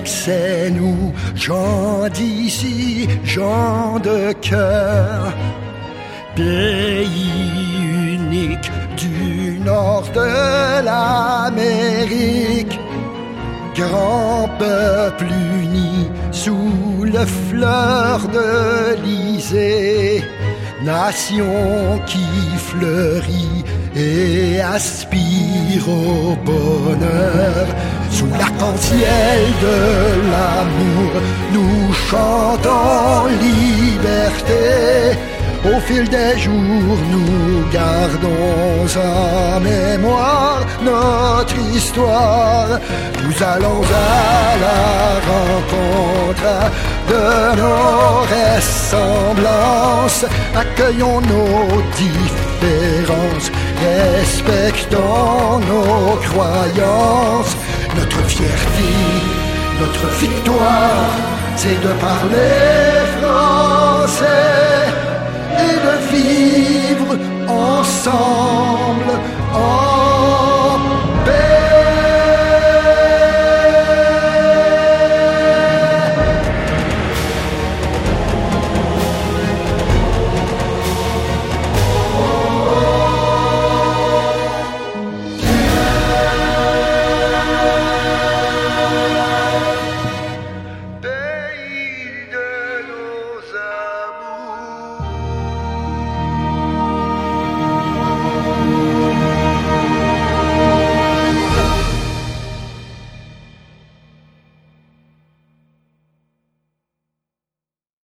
que c'est nous, gens d'ici, gens de cœur, pays unique du nord de l'Amérique, grand peuple uni sous le fleur de l'Élysée, nation qui fleurit et aspire au bonheur. Sous l'arc-en-ciel de l'amour, nous chantons liberté. Au fil des jours, nous gardons en mémoire notre histoire. Nous allons à la rencontre de nos ressemblances. Accueillons nos différences, respectons nos croyances. Notre fierté, notre victoire, c'est de parler français et de vivre ensemble.